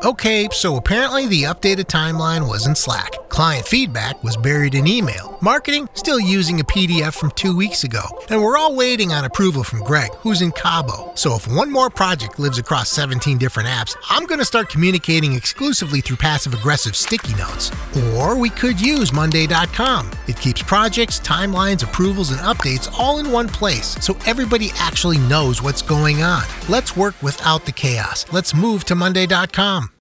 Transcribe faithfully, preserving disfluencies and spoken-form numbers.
Okay, so apparently the updated timeline was in Slack. Client feedback was buried in email. Marketing still using a P D F from two weeks ago. And we're all waiting on approval from Greg, who's in Cabo. So if one more project lives across seventeen different apps, I'm going to start communicating exclusively through passive-aggressive sticky notes. Or we could use Monday dot com. It keeps projects, timelines, approvals, and updates all in one place, so everybody actually knows what's going on. Let's work without the chaos. Let's move to Monday dot com.